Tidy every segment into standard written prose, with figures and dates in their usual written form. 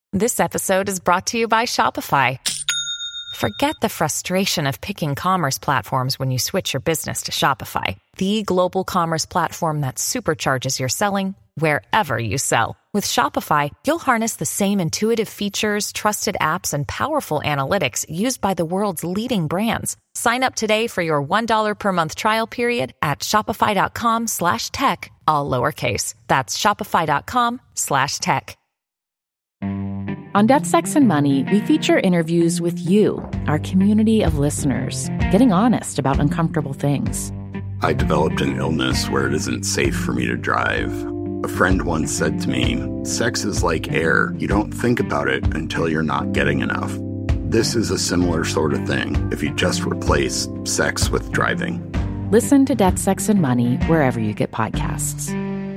This episode is brought to you by Shopify. Forget the frustration of picking commerce platforms when you switch your business to Shopify, the global commerce platform that supercharges your selling wherever you sell. With Shopify, you'll harness the same intuitive features, trusted apps, and powerful analytics used by the world's leading brands. Sign up today for your $1 per month trial period at shopify.com/tech, all lowercase. That's shopify.com/tech. On Death, Sex, and Money, we feature interviews with you, our community of listeners, getting honest about uncomfortable things. I developed an illness where it isn't safe for me to drive. A friend once said to me, sex is like air. You don't think about it until you're not getting enough. This is a similar sort of thing if you just replace sex with driving. Listen to Death, Sex, and Money wherever you get podcasts.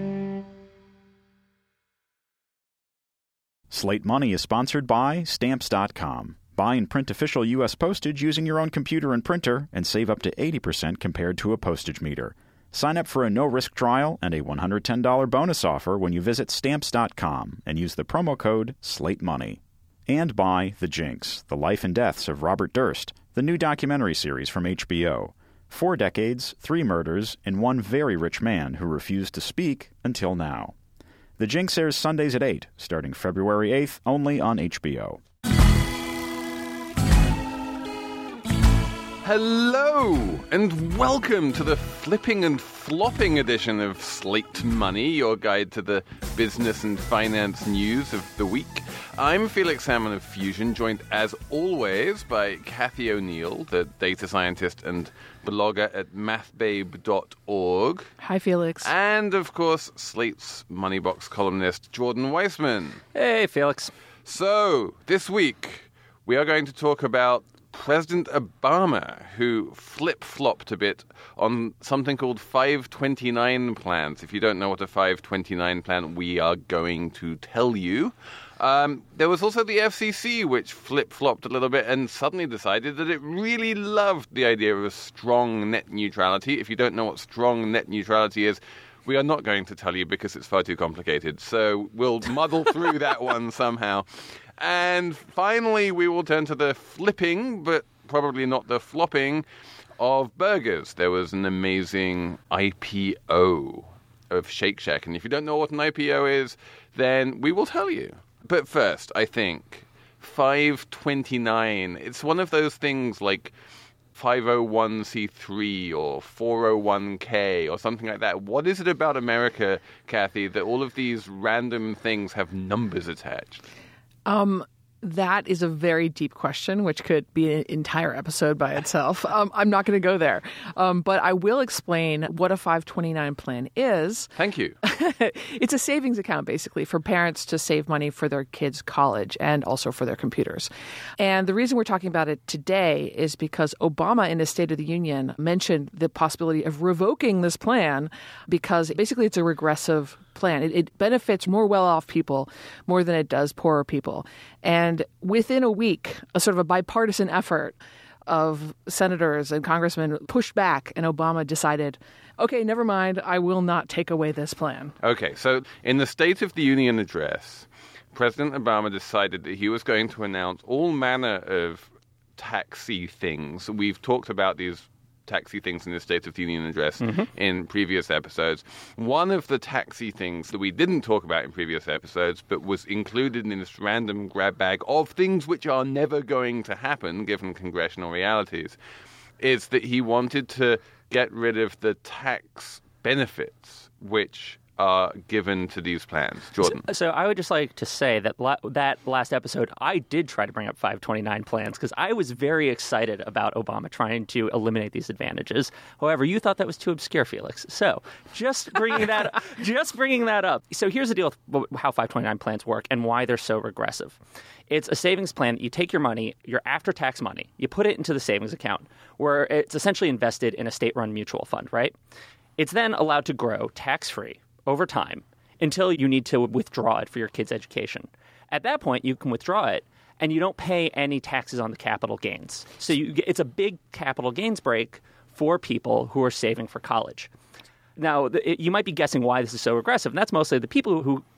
Slate Money is sponsored by Stamps.com. Buy and print official U.S. postage using your own computer and printer and save up to 80% compared to a postage meter. Sign up for a no-risk trial and a $110 bonus offer when you visit Stamps.com and use the promo code SLATEMONEY. And by The Jinx, The Life and Deaths of Robert Durst, the new documentary series from HBO. 4 decades, 3 murders, and 1 very rich man who refused to speak until now. The Jinx airs Sundays at 8, starting February 8th, only on HBO. Hello, and welcome to the flipping and flopping edition of Slate Money, your guide to the business and finance news of the week. I'm Felix Salmon of Fusion, joined as always by Kathy O'Neill, the data scientist and blogger at mathbabe.org. Hi, Felix. And, of course, Slate's Moneybox columnist, Jordan Weissman. Hey, Felix. So, this week, we are going to talk about President Obama, who flip-flopped a bit on something called 529 plans. If you don't know what a 529 plan, we are going to tell you. There was also the FCC, which flip-flopped a little bit and suddenly decided that it really loved the idea of a strong net neutrality. If you don't know what strong net neutrality is, we are not going to tell you because it's far too complicated. So we'll muddle through that one somehow. And finally, we will turn to the flipping, but probably not the flopping, of burgers. There was an amazing IPO of Shake Shack. And if you don't know what an IPO is, then we will tell you. But first, I think 529, it's one of those things like 501c3 or 401k or something like that. What is it about America, Kathy, that all of these random things have numbers attached? That is a very deep question, which could be an entire episode by itself. I'm not going to go there. But I will explain what a 529 plan is. Thank you. It's a savings account, basically, for parents to save money for their kids' college and also for their computers. And the reason we're talking about it today is because Obama, in his State of the Union, mentioned the possibility of revoking this plan because basically it's a regressive plan. It benefits more well-off people more than it does poorer people. And within a week, a sort of a bipartisan effort of senators and congressmen pushed back, and Obama decided, okay, never mind, I will not take away this plan. Okay, so in the State of the Union address, President Obama decided that he was going to announce all manner of taxi things. We've talked about these taxi things in the State of the Union address in previous episodes. One of the taxi things that we didn't talk about in previous episodes, but was included in this random grab bag of things which are never going to happen, given congressional realities, is that he wanted to get rid of the tax benefits which are given to these plans. Jordan. So I would just like to say that that last episode, I did try to bring up 529 plans because I was very excited about Obama trying to eliminate these advantages. However, you thought that was too obscure, Felix. So just bringing that up. So here's the deal with how 529 plans work and why they're so regressive. It's a savings plan. You take your money, your after-tax money, you put it into the savings account where it's essentially invested in a state-run mutual fund, right? It's then allowed to grow tax-free over time until you need to withdraw it for your kid's education. At that point, you can withdraw it, and you don't pay any taxes on the capital gains. So it's a big capital gains break for people who are saving for college. Now, you might be guessing why this is so regressive, and that's mostly the people who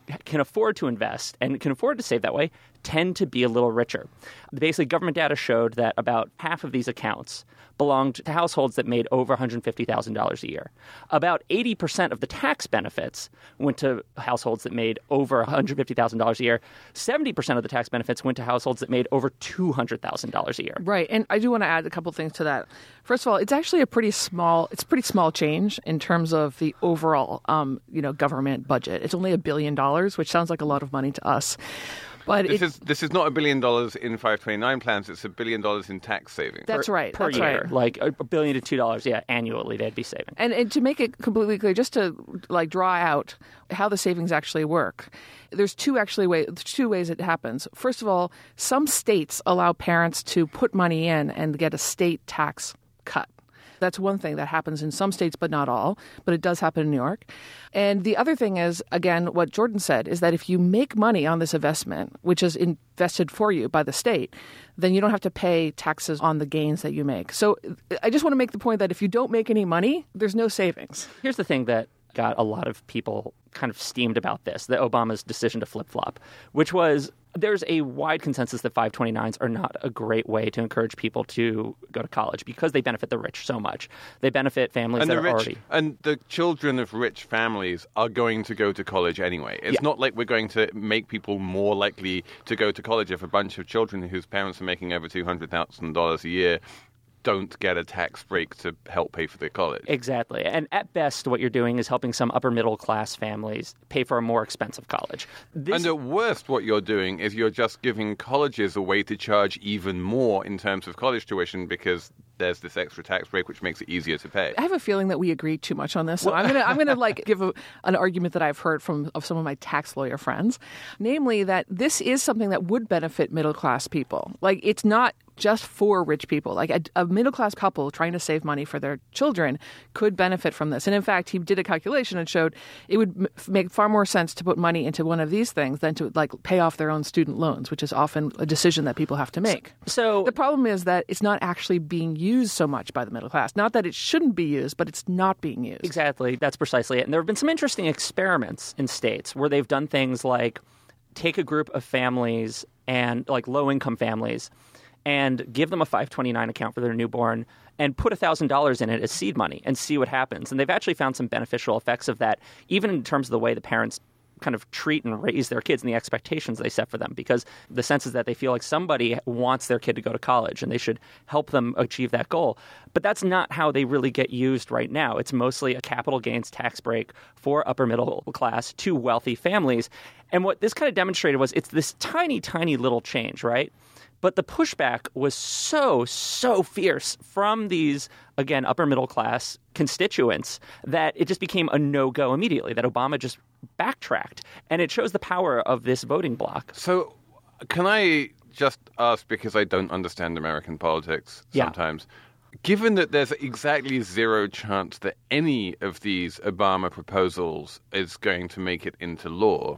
can afford to invest and can afford to save that way tend to be a little richer. Basically, government data showed that about half of these accounts belonged to households that made over $150,000 a year. About 80% of the tax benefits went to households that made over $150,000 a year. 70% of the tax benefits went to households that made over $200,000 a year. Right. And I do want to add a couple things to that. First of all, it's actually a pretty small change in terms of the overall, government budget. It's only $1 billion, which sounds like a lot of money to us. But this is not $1 billion in 529 plans. It's $1 billion in tax savings. That's right. Per that's year. Right. Like $1 billion to $2, annually they'd be saving. And to make it completely clear, just to draw out how the savings actually work, there's two ways it happens. First of all, some states allow parents to put money in and get a state tax cut. That's one thing that happens in some states, but not all. But it does happen in New York. And the other thing is, again, what Jordan said, is that if you make money on this investment, which is invested for you by the state, then you don't have to pay taxes on the gains that you make. So I just want to make the point that if you don't make any money, there's no savings. Here's the thing that got a lot of people kind of steamed about this, the Obama's decision to flip-flop, which was there's a wide consensus that 529s are not a great way to encourage people to go to college because they benefit the rich so much. They benefit families that are already... And the children of rich families are going to go to college anyway. It's not like we're going to make people more likely to go to college if a bunch of children whose parents are making over $200,000 a year don't get a tax break to help pay for their college. Exactly. And at best, what you're doing is helping some upper middle class families pay for a more expensive college. And at worst, what you're doing is you're just giving colleges a way to charge even more in terms of college tuition because there's this extra tax break which makes it easier to pay. I have a feeling that we agree too much on this. So I'm gonna give an argument that I've heard of some of my tax lawyer friends, namely that this is something that would benefit middle class people. Like, it's not just for rich people. Like a middle-class couple trying to save money for their children could benefit from this. And in fact, he did a calculation and showed it would make far more sense to put money into one of these things than to pay off their own student loans, which is often a decision that people have to make. So the problem is that it's not actually being used so much by the middle class. Not that it shouldn't be used, but it's not being used. Exactly. That's precisely it. And there have been some interesting experiments in states where they've done things like take a group of families and low-income families and give them a 529 account for their newborn and put $1,000 in it as seed money and see what happens. And they've actually found some beneficial effects of that, even in terms of the way the parents kind of treat and raise their kids and the expectations they set for them, because the sense is that they feel like somebody wants their kid to go to college and they should help them achieve that goal. But that's not how they really get used right now. It's mostly a capital gains tax break for upper middle class to wealthy families. And what this kind of demonstrated was it's this tiny, tiny little change, right? But the pushback was so fierce from these, again, upper middle class constituents that it just became a no-go immediately, that Obama just backtracked. And it shows the power of this voting bloc. So can I just ask, because I don't understand American politics sometimes, given that there's exactly zero chance that any of these Obama proposals is going to make it into law,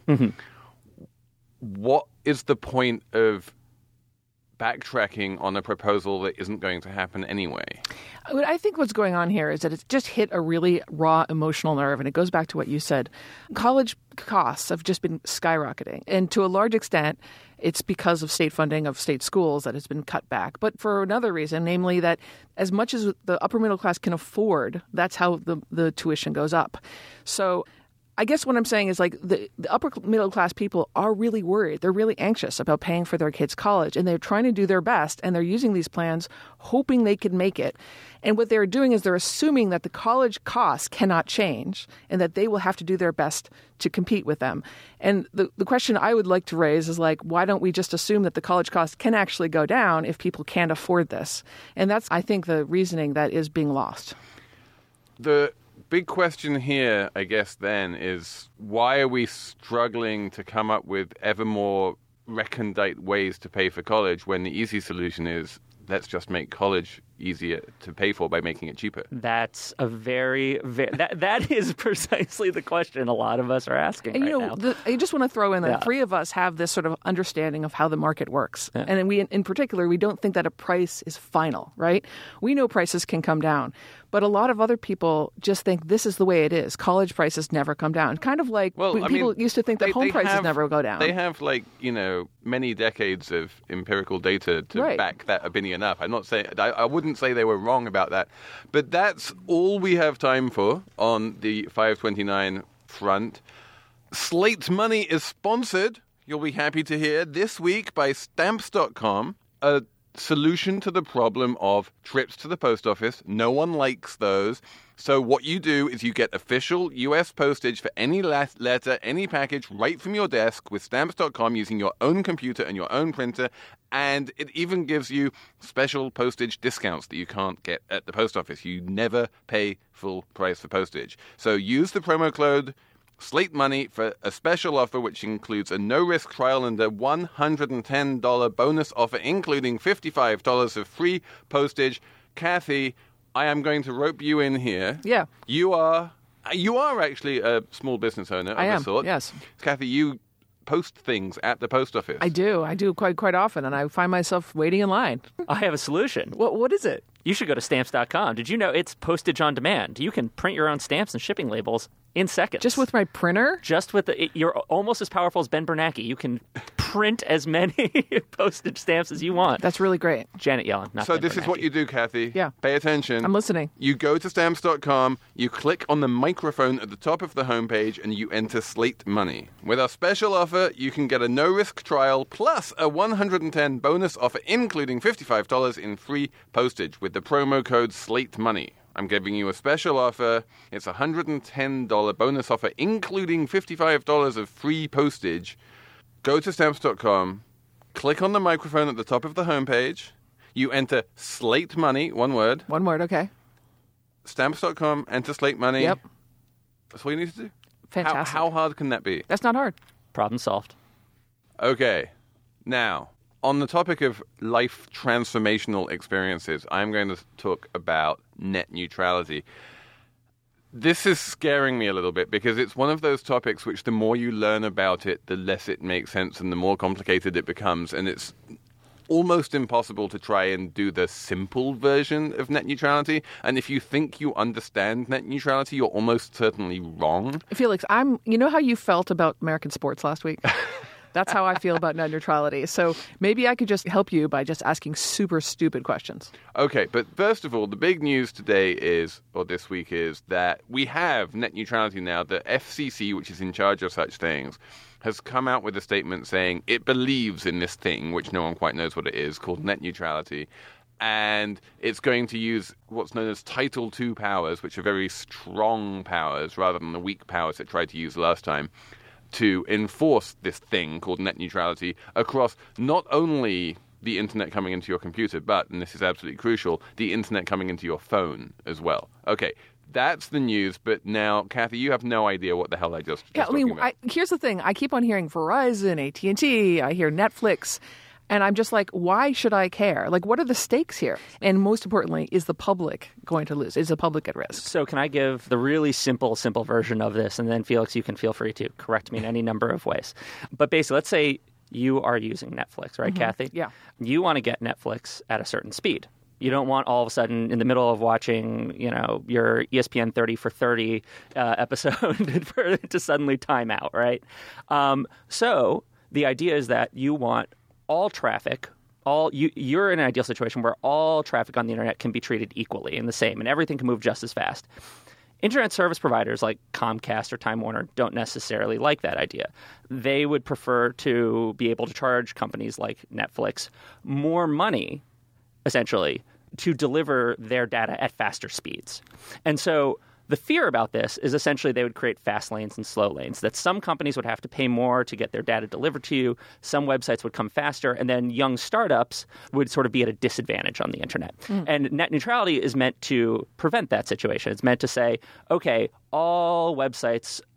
what is the point of backtracking on a proposal that isn't going to happen anyway? I think what's going on here is that it's just hit a really raw emotional nerve, and it goes back to what you said. College costs have just been skyrocketing, and to a large extent, it's because of state funding of state schools that has been cut back. But for another reason, namely that as much as the upper middle class can afford, that's how the tuition goes up. So I guess what I'm saying is the upper middle class people are really worried. They're really anxious about paying for their kids' college, and they're trying to do their best, and they're using these plans hoping they can make it. And what they're doing is they're assuming that the college costs cannot change and that they will have to do their best to compete with them. And the question I would like to raise is why don't we just assume that the college costs can actually go down if people can't afford this? And that's, I think, the reasoning that is being lost. The big question here, I guess, then, is why are we struggling to come up with ever more recondite ways to pay for college when the easy solution is let's just make college easier to pay for by making it cheaper? That's a very that is precisely the question a lot of us are asking And now. I just want to throw in that Yeah. three of us have this sort of understanding of how the market works. And then we, in particular, we don't think that a price is final, right? We know prices can come down. But a lot of other people just think this is the way it is. College prices never come down. Kind of like people used to think that home prices never go down. They have many decades of empirical data to back that opinion up. I'm not saying I wouldn't say they were wrong about that, but that's all we have time for on the 529 front. Slate Money is sponsored, you'll be happy to hear, this week by Stamps.com, a solution to the problem of trips to the post office. No one likes those. So what you do is you get official U.S. postage for any letter, any package right from your desk with Stamps.com using your own computer and your own printer. And it even gives you special postage discounts that you can't get at the post office. You never pay full price for postage. So use the promo code Slate Money for a special offer, which includes a no-risk trial and a $110 bonus offer, including $55 of free postage. Kathy, I am going to rope you in here. Yeah. You are actually a small business owner of a sort. Yes. Kathy, you post things at the post office. I do quite often, and I find myself waiting in line. I have a solution. What is it? You should go to Stamps.com. Did you know it's postage on demand? You can print your own stamps and shipping labels in seconds. Just with my printer? Just with you're almost as powerful as Ben Bernanke. You can print as many postage stamps as you want. That's really great. Janet Yellen, not So Ben this Bernanke. is what you do, Kathy. Yeah. Pay attention. I'm listening. You go to Stamps.com, you click on the microphone at the top of the homepage, and you enter Slate Money. With our special offer, you can get a no-risk trial plus a $110 bonus offer, including $55 in free postage with the promo code Slate Money. I'm giving you a special offer. It's a $110 bonus offer, including $55 of free postage. Go to Stamps.com, click on the microphone at the top of the homepage. You enter Slate Money, one word. One word, okay. Stamps.com, enter Slate Money. Yep. That's all you need to do? Fantastic. How hard can that be? That's not hard. Problem solved. Okay. Now, on the topic of life transformational experiences, I'm going to talk about net neutrality. This is scaring me a little bit because it's one of those topics which the more you learn about it, the less it makes sense and the more complicated it becomes. And it's almost impossible to try and do the simple version of net neutrality. And if you think you understand net neutrality, you're almost certainly wrong. Felix, you know how you felt about American sports last week? That's how I feel about net neutrality. So maybe I could just help you by just asking super stupid questions. Okay, but first of all, the big news today is, or this week is, that we have net neutrality now. The FCC, which is in charge of such things, has come out with a statement saying it believes in this thing, which no one quite knows what it is, called net neutrality. And it's going to use what's known as Title II powers, which are very strong powers, rather than the weak powers it tried to use last time, to enforce this thing called net neutrality across not only the internet coming into your computer, but, and this is absolutely crucial, the internet coming into your phone as well. Okay, that's the news, but now, Kathy, you have no idea what the hell I just talking about. Here's the thing. I keep on hearing Verizon, AT&T, I hear Netflix, and I'm just like, why should I care? Like, what are the stakes here? And most importantly, is the public going to lose? Is the public at risk? So can I give the really simple version of this? And then, Felix, you can feel free to correct me in any number of ways. But basically, let's say you are using Netflix, right, Kathy? Yeah. You want to get Netflix at a certain speed. You don't want all of a sudden in the middle of watching, your ESPN 30 for 30 episode to suddenly time out, right? So the idea is that you want all traffic, you're in an ideal situation where all traffic on the internet can be treated equally and the same, and everything can move just as fast. Internet service providers like Comcast or Time Warner don't necessarily like that idea. They would prefer to be able to charge companies like Netflix more money, essentially, to deliver their data at faster speeds. And so the fear about this is essentially they would create fast lanes and slow lanes, that some companies would have to pay more to get their data delivered to you, some websites would come faster, and then young startups would sort of be at a disadvantage on the internet. And net neutrality is meant to prevent that situation. It's meant to say, okay, all websites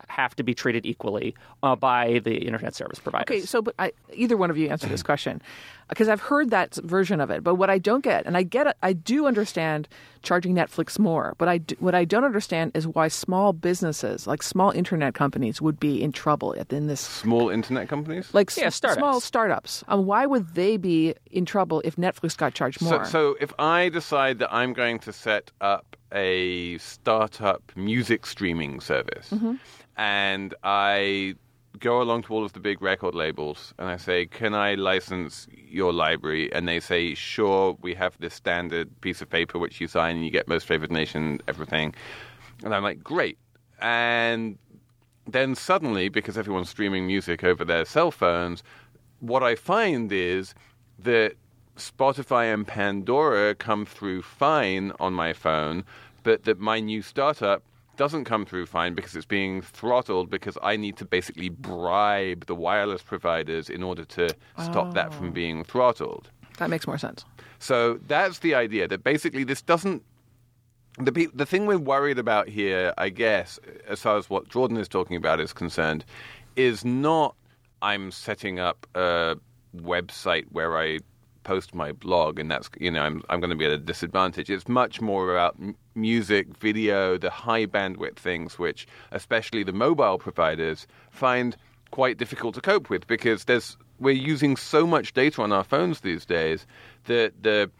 have to be treated equally by the internet service providers. Okay, so but either one of you answer this question, because I've heard that version of it. But what I don't get, and I do understand charging Netflix more, but what I don't understand is why small businesses, like small internet companies, would be in trouble in this. Small internet companies? Like startups. Small startups. Why would they be in trouble if Netflix got charged more? So if I decide that I'm going to set up a startup music streaming service, and I go along to all of the big record labels and I say, can I license your library? And they say, sure, we have this standard piece of paper which you sign and you get most favored nation, everything. And I'm like, great. And then suddenly, because everyone's streaming music over their cell phones, what I find is that Spotify and Pandora come through fine on my phone, but that my new startup doesn't come through fine because it's being throttled because I need to basically bribe the wireless providers in order to stop that from being throttled. That makes more sense. So that's the idea, that basically this doesn't... The thing we're worried about here, I guess, as far as what Jordan is talking about is concerned, is not I'm setting up a website where I post my blog and that's, I'm going to be at a disadvantage. It's much more about music, video, the high bandwidth things, which especially the mobile providers find quite difficult to cope with because we're using so much data on our phones these days that the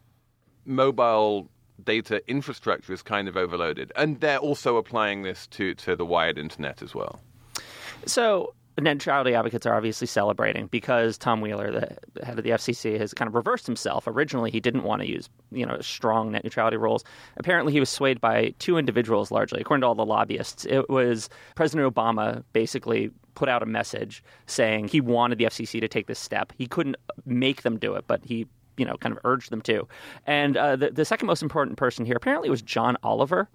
mobile data infrastructure is kind of overloaded. And they're also applying this to the wired internet as well. So net neutrality advocates are obviously celebrating because Tom Wheeler, the head of the FCC, has kind of reversed himself. Originally, he didn't want to use, strong net neutrality rules. Apparently, he was swayed by two individuals largely, according to all the lobbyists. It was President Obama basically put out a message saying he wanted the FCC to take this step. He couldn't make them do it, but he kind of urged them to. And the second most important person here apparently was John Oliver.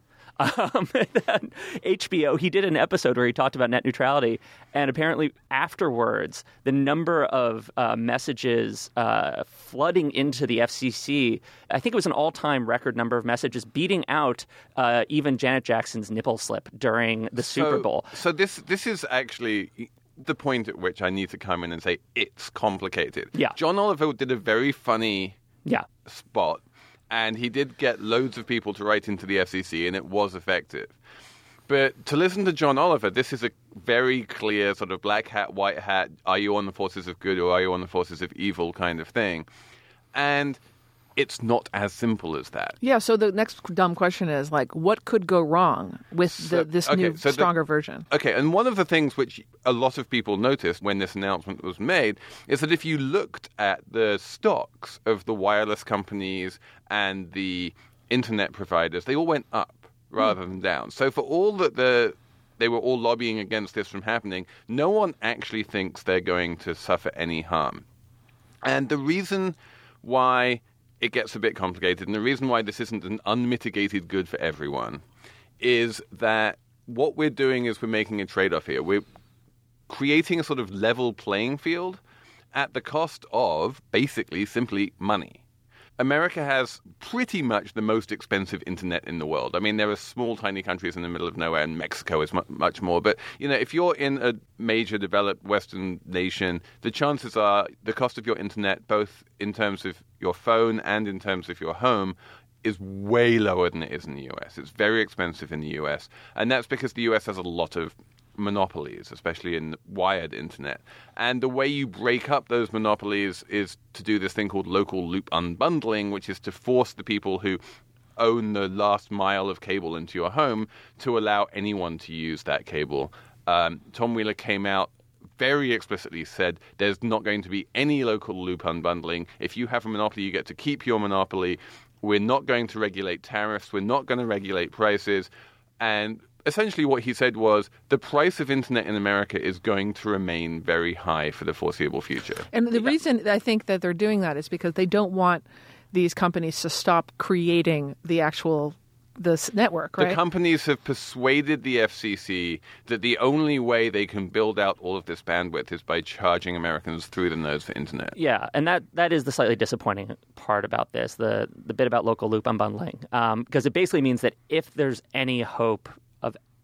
HBO, he did an episode where he talked about net neutrality, and apparently afterwards, the number of messages flooding into the FCC, I think it was an all-time record number of messages, beating out even Janet Jackson's nipple slip during the Super Bowl. So this is actually the point at which I need to come in and say it's complicated. Yeah. John Oliver did a very funny spot. And he did get loads of people to write into the FCC, and it was effective. But to listen to John Oliver, this is a very clear sort of black hat, white hat, are you on the forces of good or are you on the forces of evil kind of thing. And it's not as simple as that. Yeah, so the next dumb question is, what could go wrong with this new, stronger version? Okay, and one of the things which a lot of people noticed when this announcement was made is that if you looked at the stocks of the wireless companies and the internet providers, they all went up rather than down. So for all that they were all lobbying against this from happening, no one actually thinks they're going to suffer any harm. And the reason why it gets a bit complicated, and the reason why this isn't an unmitigated good for everyone, is that what we're doing is we're making a trade-off here. We're creating a sort of level playing field at the cost of, basically, simply money. America has pretty much the most expensive internet in the world. I mean, there are small, tiny countries in the middle of nowhere, and Mexico is much more. But, if you're in a major developed Western nation, the chances are the cost of your internet, both in terms of your phone and in terms of your home, is way lower than it is in the U.S. It's very expensive in the U.S. And that's because the U.S. has a lot of monopolies, especially in wired internet. And the way you break up those monopolies is to do this thing called local loop unbundling, which is to force the people who own the last mile of cable into your home to allow anyone to use that cable. Tom Wheeler came out very explicitly said there's not going to be any local loop unbundling. If you have a monopoly, you get to keep your monopoly. We're not going to regulate tariffs. We're not going to regulate prices. And essentially what he said was the price of internet in America is going to remain very high for the foreseeable future. And the reason I think that they're doing that is because they don't want these companies to stop creating this network, right? The companies have persuaded the FCC that the only way they can build out all of this bandwidth is by charging Americans through the nose for internet. Yeah, and that is the slightly disappointing part about this, the bit about local loop unbundling, because it basically means that if there's any hope of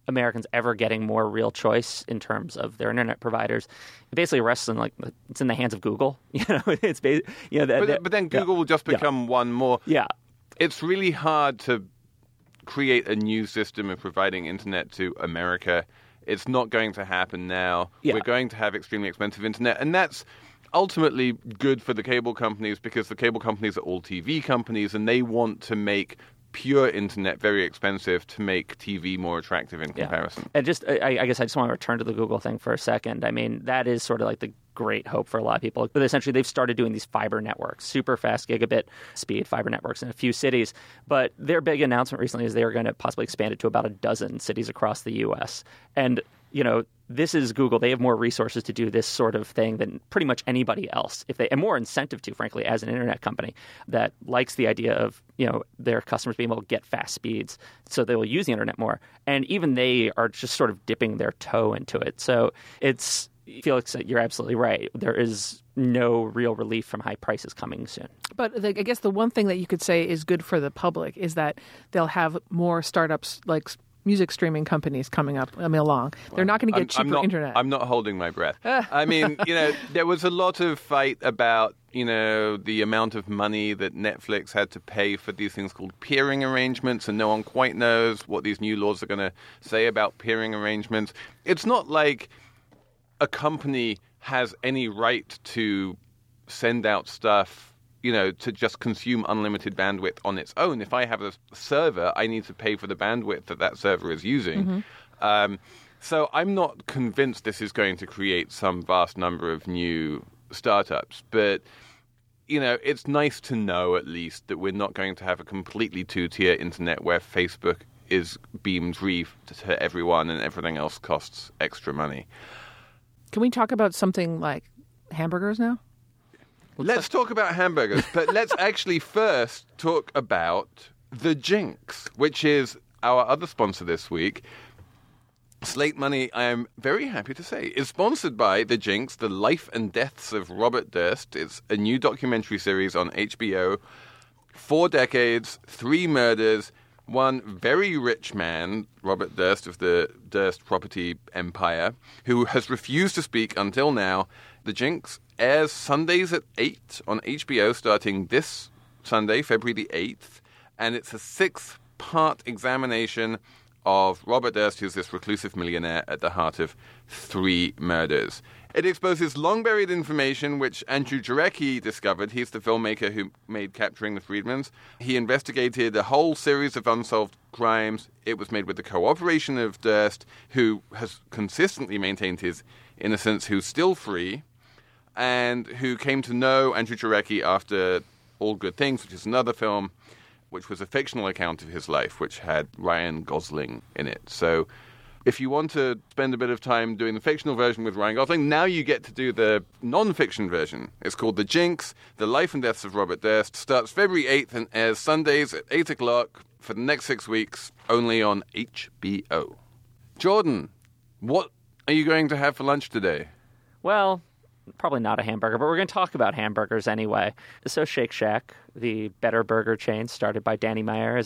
Americans ever getting more real choice in terms of their internet providers. It basically rests in it's in the hands of Google. It's but then Google will just become one more. Yeah, it's really hard to create a new system of providing internet to America. It's not going to happen now. Yeah. We're going to have extremely expensive internet, and that's ultimately good for the cable companies because the cable companies are all TV companies, and they want to make pure internet very expensive to make TV more attractive in comparison. And I guess I just want to return to the Google thing for a second. I mean, that is sort of like the great hope for a lot of people. But essentially, they've started doing these fiber networks, super fast gigabit speed fiber networks in a few cities. But their big announcement recently is they are going to possibly expand it to about a dozen cities across the U.S. And, this is Google. They have more resources to do this sort of thing than pretty much anybody else. And more incentive to, frankly, as an internet company that likes the idea of, their customers being able to get fast speeds. So they will use the internet more. And even they are just sort of dipping their toe into it. So Felix, you're absolutely right. There is no real relief from high prices coming soon. But I guess the one thing that you could say is good for the public is that they'll have more startups like music streaming companies coming up along. They're not going to get cheaper internet. I'm not holding my breath. I mean, there was a lot of fight about, the amount of money that Netflix had to pay for these things called peering arrangements, and no one quite knows what these new laws are going to say about peering arrangements. It's not like a company has any right to send out stuff to just consume unlimited bandwidth on its own. If I have a server, I need to pay for the bandwidth that server is using. Mm-hmm. So I'm not convinced this is going to create some vast number of new startups. But, it's nice to know at least that we're not going to have a completely two-tier internet where Facebook is beamed free to everyone and everything else costs extra money. Can we talk about something like hamburgers now? Let's talk about hamburgers, but let's actually first talk about The Jinx, which is our other sponsor this week. Slate Money, I am very happy to say, is sponsored by The Jinx, The Life and Deaths of Robert Durst. It's a new documentary series on HBO. 4 decades, 3 murders, one very rich man, Robert Durst of the Durst property empire, who has refused to speak until now. The Jinx airs Sundays at 8 on HBO starting this Sunday, February the 8th. And it's a 6-part examination of Robert Durst, who's this reclusive millionaire at the heart of 3 murders. It exposes long-buried information which Andrew Jarecki discovered. He's the filmmaker who made Capturing the Friedmans. He investigated a whole series of unsolved crimes. It was made with the cooperation of Durst, who has consistently maintained his innocence, who's still free, and who came to know Andrew Jarecki after All Good Things, which is another film, which was a fictional account of his life, which had Ryan Gosling in it. So if you want to spend a bit of time doing the fictional version with Ryan Gosling, now you get to do the non-fiction version. It's called The Jinx, The Life and Deaths of Robert Durst. Starts February 8th and airs Sundays at 8 o'clock for the next 6 weeks, only on HBO. Jordan, what are you going to have for lunch today? Well, probably not a hamburger, but we're going to talk about hamburgers anyway. So Shake Shack, the better burger chain started by Danny Meyer,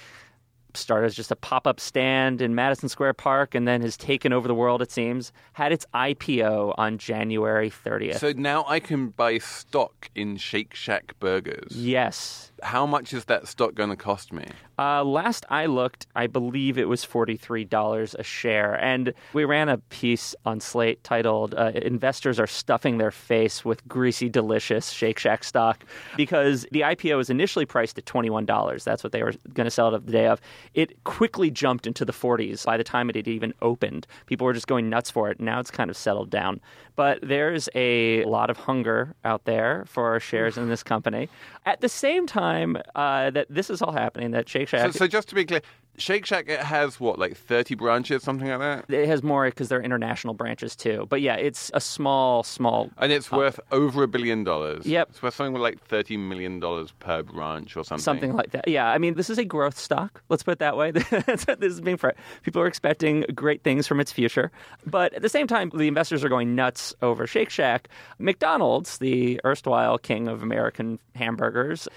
started as just a pop-up stand in Madison Square Park and then has taken over the world, it seems, had its IPO on January 30th. So now I can buy stock in Shake Shack burgers? Yes. How much is that stock going to cost me? Last I looked, I believe it was $43 a share. And we ran a piece on Slate titled, Investors Are Stuffing Their Face with Greasy, Delicious Shake Shack Stock, because the IPO was initially priced at $21. That's what they were going to sell it the day of. It quickly jumped into the 40s by the time it had even opened. People were just going nuts for it. Now it's kind of settled down. But there's a lot of hunger out there for shares in this company. At the same time that this is all happening, that Shake Shack... So just to be clear, Shake Shack, it has, 30 branches, something like that? It has more because they're international branches, too. But yeah, it's a small... And it's worth over $1 billion. Yep. It's worth something like $30 million per branch or something. Something like that. Yeah, I mean, this is a growth stock, let's put it that way. That's what this is being for. People are expecting great things from its future. But at the same time, the investors are going nuts over Shake Shack. McDonald's, the erstwhile king of American hamburgers, has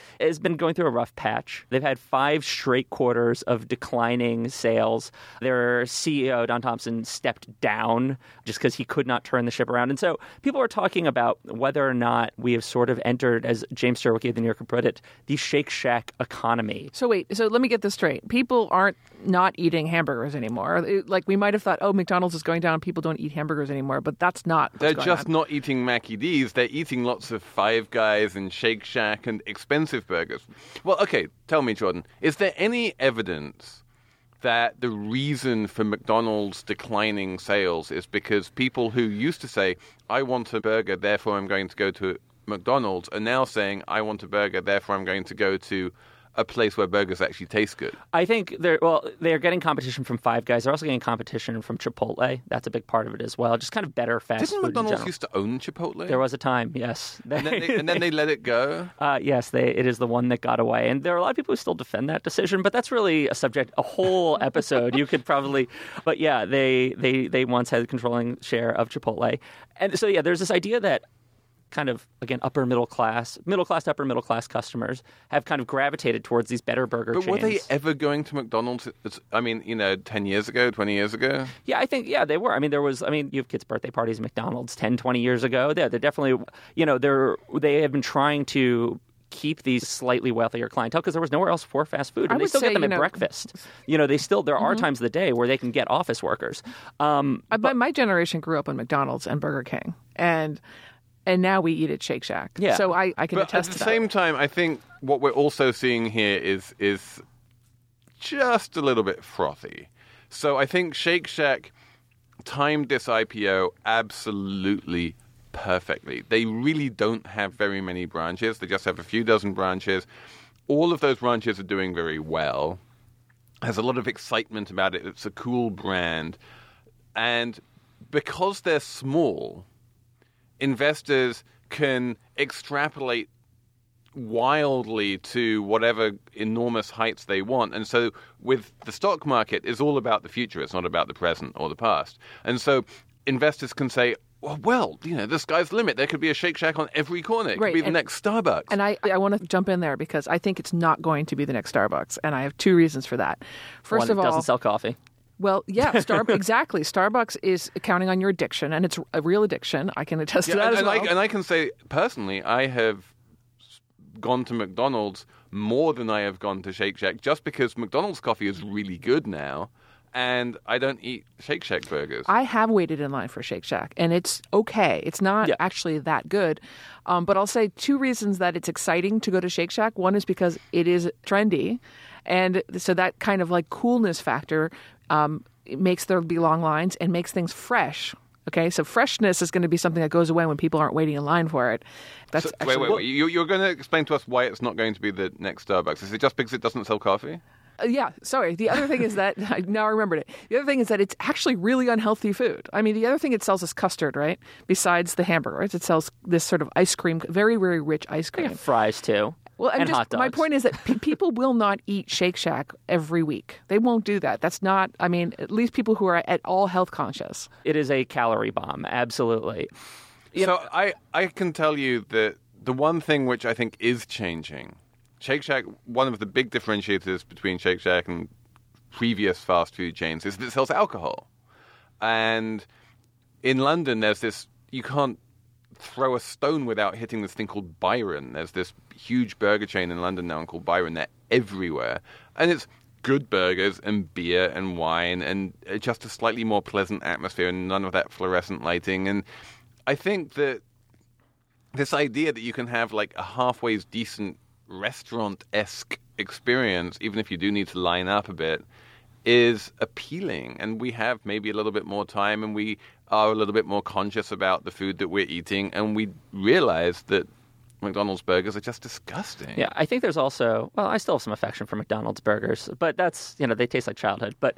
been going through a rough patch. They've had 5 straight quarters of declining sales. Their CEO, Don Thompson, stepped down just because he could not turn the ship around. And so people are talking about whether or not we have sort of entered, as James Surowiecki of The New Yorker put it, the Shake Shack economy. So wait, so let me get this straight. People aren't not eating hamburgers anymore. Like we might have thought, oh, McDonald's is going down, people don't eat hamburgers anymore, but that's not what's They're going just on. not eating Mackie D's. They're eating lots of Five Guys and Shake Shack and expensive burgers. Well, okay, tell me, Jordan, is there any evidence that the reason for McDonald's declining sales is because people who used to say, I want a burger, therefore I'm going to go to McDonald's, are now saying, I want a burger, therefore I'm going to go to a place where burgers actually taste good? I think they're getting competition from Five Guys. They're also getting competition from Chipotle. That's a big part of it as well. Just kind of better fast Didn't food in McDonald's general. used to own Chipotle? There was a time, yes. And then they let it go? Yes, it is the one that got away. And there are a lot of people who still defend that decision, but that's really a whole episode. You could probably, but yeah, they once had a controlling share of Chipotle. And so, yeah, there's this idea that kind of, again, upper middle class customers have kind of gravitated towards these better burger chains. But were they ever going to McDonald's? 10 years ago, 20 years ago? Yeah, I think, they were. You have kids' birthday parties at McDonald's 10, 20 years ago. They're definitely, they have been trying to keep these slightly wealthier clientele because there was nowhere else for fast food. And they still get them at breakfast. There are times of the day where they can get office workers. But my generation grew up on McDonald's and Burger King. And now we eat at Shake Shack. Yeah. So I can But attest at to the that. same time, I think what we're also seeing here is just a little bit frothy. So I think Shake Shack timed this IPO absolutely perfectly. They really don't have very many branches. They just have a few dozen branches. All of those branches are doing very well. There's a lot of excitement about it. It's a cool brand. And because they're small, investors can extrapolate wildly to whatever enormous heights they want. And so with the stock market, it's all about the future. It's not about the present or the past. And so investors can say, well, the sky's the limit. There could be a Shake Shack on every corner. It could be the next Starbucks. And I want to jump in there because I think it's not going to be the next Starbucks. And I have 2 reasons for that. First of all, doesn't sell coffee. Well, yeah, exactly. Starbucks is counting on your addiction, and it's a real addiction. I can attest to that as well. And I can say, personally, I have gone to McDonald's more than I have gone to Shake Shack just because McDonald's coffee is really good now, and I don't eat Shake Shack burgers. I have waited in line for Shake Shack, and it's okay. It's not actually that good. But I'll say 2 reasons that it's exciting to go to Shake Shack. One is because it is trendy, and so that kind of like coolness factor it makes there be long lines and makes things fresh. Okay, so freshness is going to be something that goes away when people aren't waiting in line for it. That's wait. You're going to explain to us why it's not going to be the next Starbucks. Is it just because it doesn't sell coffee? Yeah, sorry. The other thing is that, now I remembered it. The other thing is that it's actually really unhealthy food. I mean, the other thing it sells is custard, right? Besides the hamburger, right? It sells this sort of ice cream, very, very rich ice cream. Fries, too. Well, and hot dogs. My point is that people will not eat Shake Shack every week. They won't do that. That's not, at least people who are at all health conscious. It is a calorie bomb, absolutely. I can tell you that the one thing which I think is changing, Shake Shack, one of the big differentiators between Shake Shack and previous fast food chains is that it sells alcohol. And in London, there's this, you can't throw a stone without hitting this thing called Byron. There's this huge burger chain in London now called Byron. They're everywhere. And it's good burgers and beer and wine and just a slightly more pleasant atmosphere and none of that fluorescent lighting. And I think that this idea that you can have like a halfway decent restaurant-esque experience, even if you do need to line up a bit, is appealing. And we have maybe a little bit more time and we are a little bit more conscious about the food that we're eating, and we realize that McDonald's burgers are just disgusting. Yeah, I think there's also, I still have some affection for McDonald's burgers, but that's, they taste like childhood. But,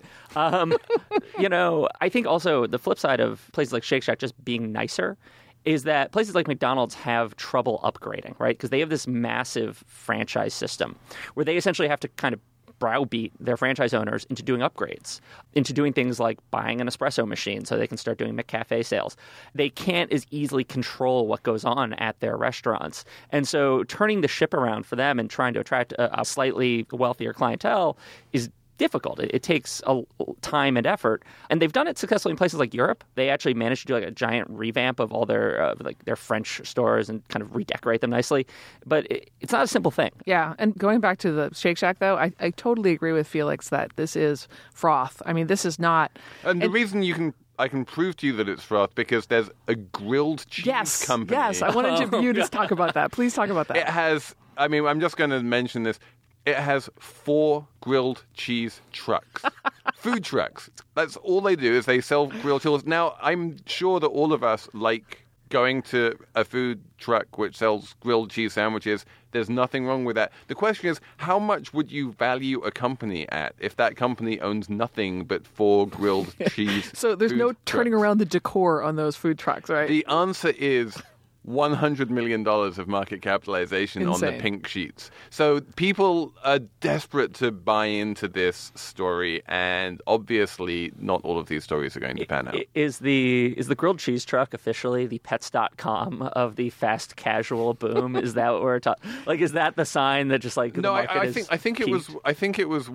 I think also the flip side of places like Shake Shack just being nicer is that places like McDonald's have trouble upgrading, right? Because they have this massive franchise system where they essentially have to kind of browbeat their franchise owners into doing upgrades, into doing things like buying an espresso machine so they can start doing McCafe sales. They can't as easily control what goes on at their restaurants. And so turning the ship around for them and trying to attract a slightly wealthier clientele is difficult. It takes a time and effort, and they've done it successfully in places like Europe. They actually managed to do like a giant revamp of all their their French stores and kind of redecorate them nicely. But it's not a simple thing. Yeah, and going back to the Shake Shack, though, I totally agree with Felix that this is froth. I mean, this is not. And the reason I can prove to you that it's froth because there's a grilled cheese company. Yes, I wanted you to talk about that. Please talk about that. It has. I mean, I'm just going to mention this. It has 4 grilled cheese trucks, food trucks. That's all they do is they sell grilled cheese. Now, I'm sure that all of us like going to a food truck which sells grilled cheese sandwiches. There's nothing wrong with that. The question is, how much would you value a company at if that company owns nothing but 4 grilled cheese So there's no turning around the decor on those food trucks, right? The answer is $100 million of market capitalization on the pink sheets. So people are desperate to buy into this story, and obviously not all of these stories are going to pan out. Is the grilled cheese truck officially the Pets.com of the fast casual boom? Is that what we're talking? Like, is that the sign that just like no? I think it was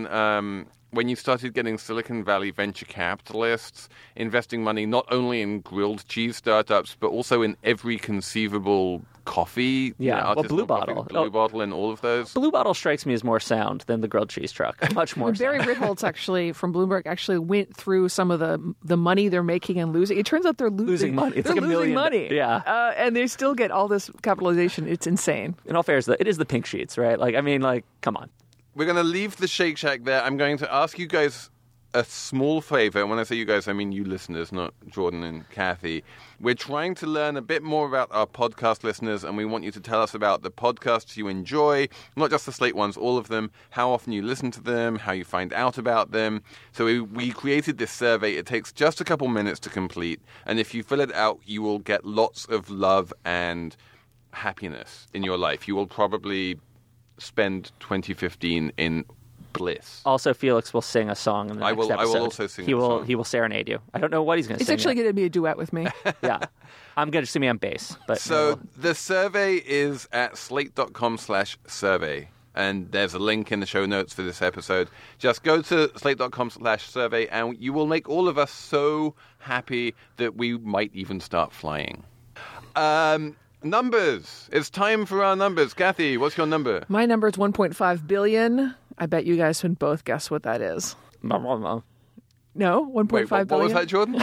when you started getting Silicon Valley venture capitalists investing money not only in grilled cheese startups, but also in every conceivable coffee. Yeah, Blue Bottle. Blue Bottle and all of those. Blue Bottle strikes me as more sound than the grilled cheese truck. Much more Barry Ritholtz actually, from Bloomberg, actually went through some of the money they're making and losing. It turns out they're losing money. It's they're like $1 million. Money. Yeah. And they still get all this capitalization. It's insane. In all fairness, it is the pink sheets, right? Like, I mean, like, come on. We're going to leave the Shake Shack there. I'm going to ask you guys a small favor. And when I say you guys, I mean you listeners, not Jordan and Kathy. We're trying to learn a bit more about our podcast listeners, and we want you to tell us about the podcasts you enjoy, not just the Slate ones, all of them, how often you listen to them, how you find out about them. So we created this survey. It takes just a couple minutes to complete. And if you fill it out, you will get lots of love and happiness in your life. You will probably spend 2015 in bliss. Also, Felix will sing a song in the next episode. I will also sing a song. He will serenade you. I don't know what he's going to sing. It's actually going to be a duet with me. Yeah. I'm going to sing me on bass. But so the survey is at slate.com/survey. And there's a link in the show notes for this episode. Just go to slate.com/survey and you will make all of us so happy that we might even start flying. Numbers. It's time for our numbers. Kathy, what's your number? My number is 1.5 billion. I bet you guys can both guess what that is. No, 1.5 billion. What was that, Jordan?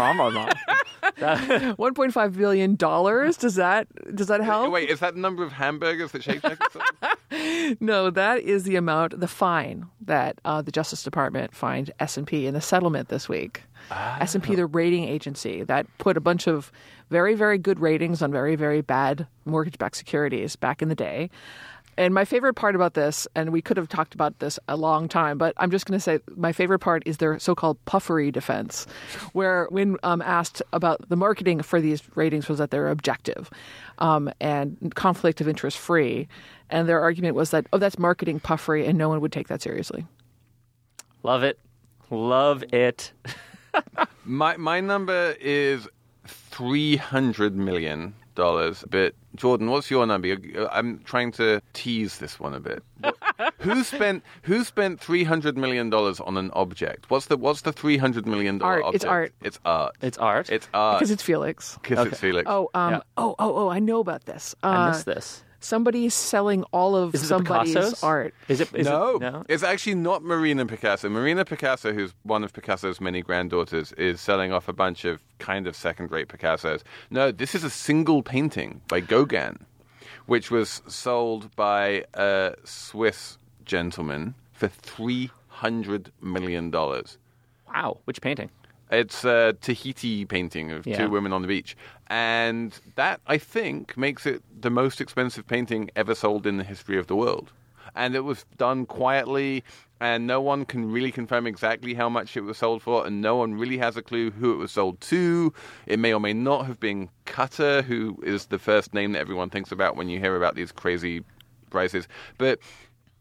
$1.5 billion. Does that help? Wait, is that the number of hamburgers that Shake Shack is selling? No, that is the amount, the fine that the Justice Department fined S&P in the settlement this week. S&P, the rating agency that put a bunch of very, very good ratings on very, very bad mortgage-backed securities back in the day. And my favorite part about this, and we could have talked about this a long time, but I'm just going to say my favorite part is their so-called puffery defense, where when asked about the marketing for these ratings was that they're objective and conflict of interest free. And their argument was that, that's marketing puffery and no one would take that seriously. Love it. Love it. My number is $300 million. But Jordan, what's your number? I'm trying to tease this one a bit. Who spent $300 million on an object? What's the $300 million object? It's art. It's art. It's art. It's art. Because it's Felix. It's Felix. I know about this. I missed this. Somebody's selling all of somebody's art. No, it's actually not Marina Picasso. Marina Picasso, who's one of Picasso's many granddaughters, is selling off a bunch of kind of second-rate Picassos. No, this is a single painting by Gauguin, which was sold by a Swiss gentleman for $300 million. Wow. Which painting? It's a Tahiti painting of two women on the beach. And that, I think, makes it the most expensive painting ever sold in the history of the world. And it was done quietly, and no one can really confirm exactly how much it was sold for, and no one really has a clue who it was sold to. It may or may not have been Cutter, who is the first name that everyone thinks about when you hear about these crazy prices. But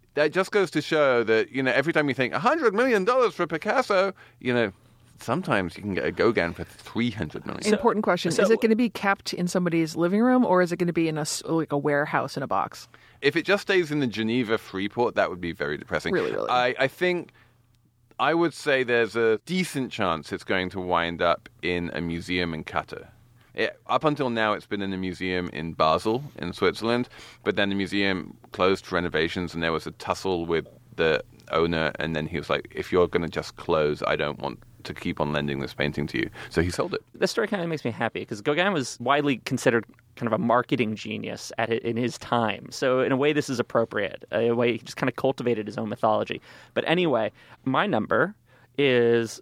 that just goes to show that, every time you think $100 million for Picasso, sometimes you can get a Gauguin for $300 million. Important question. Is it going to be kept in somebody's living room, or is it going to be in a warehouse in a box? If it just stays in the Geneva Freeport, that would be very depressing. Really, really. I think I would say there's a decent chance it's going to wind up in a museum in Qatar. Up until now, it's been in a museum in Basel in Switzerland, but then the museum closed for renovations, and there was a tussle with the owner, and then he was like, if you're going to just close, I don't want to keep on lending this painting to you. So he sold it. This story kind of makes me happy because Gauguin was widely considered kind of a marketing genius in his time. So in a way, this is appropriate. In a way, he just kind of cultivated his own mythology. But anyway, my number is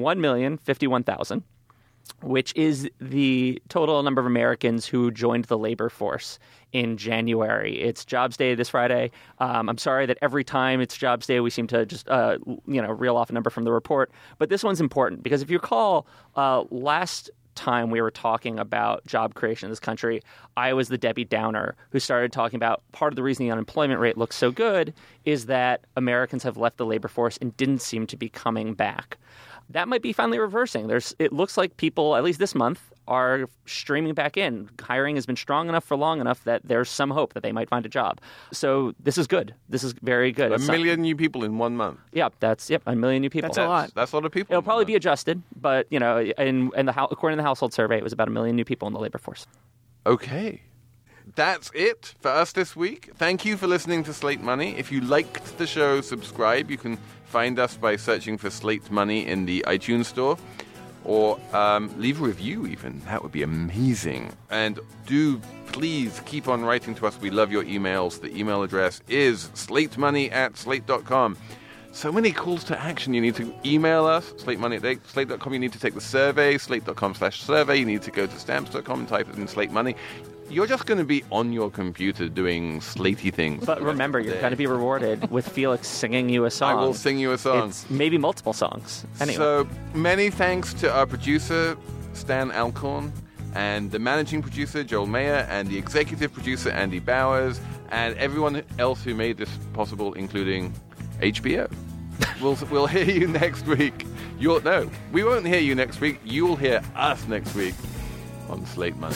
1,051,000, which is the total number of Americans who joined the labor force in January. It's Jobs Day this Friday. I'm sorry that every time it's Jobs Day, we seem to just, reel off a number from the report. But this one's important because if you recall, last time we were talking about job creation in this country, I was the Debbie Downer who started talking about part of the reason the unemployment rate looks so good is that Americans have left the labor force and didn't seem to be coming back. That might be finally reversing. It looks like people, at least this month, are streaming back in. Hiring has been strong enough for long enough that there's some hope that they might find a job. So this is good. This is very good. A million new people in 1 month. Yeah, a million new people. That's a lot. That's a lot of people. It'll probably be adjusted, but according to the household survey, it was about 1 million new people in the labor force. Okay. That's it for us this week. Thank you for listening to Slate Money. If you liked the show, subscribe. You can find us by searching for Slate Money in the iTunes store, or leave a review even. That would be amazing. And do please keep on writing to us. We love your emails. The email address is slatemoney@slate.com. So many calls to action. You need to email us, slatemoney@slate.com. You need to take the survey, slate.com/survey. You need to go to stamps.com and type it in Slate Money. You're just going to be on your computer doing slatey things. But remember, you're going to be rewarded with Felix singing you a song. I will sing you a song. It's maybe multiple songs. Anyway. So many thanks to our producer, Stan Alcorn, and the managing producer, Joel Mayer, and the executive producer, Andy Bowers, and everyone else who made this possible, including HBO. We'll hear you next week. We won't hear you next week. You'll hear us next week on Slate Money.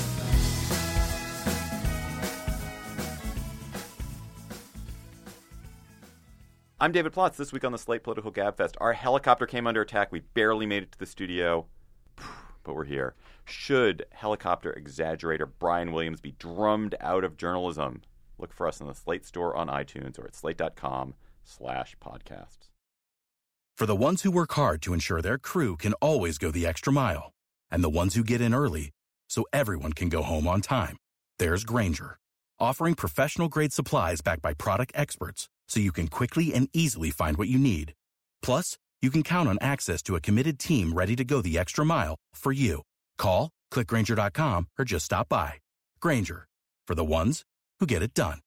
I'm David Plotz. This week on the Slate Political Gabfest, our helicopter came under attack. We barely made it to the studio, but we're here. Should helicopter exaggerator Brian Williams be drummed out of journalism? Look for us in the Slate store on iTunes or at slate.com/podcasts. For the ones who work hard to ensure their crew can always go the extra mile, and the ones who get in early so everyone can go home on time, there's Grainger, offering professional-grade supplies backed by product experts so you can quickly and easily find what you need. Plus, you can count on access to a committed team ready to go the extra mile for you. Call, click Grainger.com, or just stop by. Grainger, for the ones who get it done.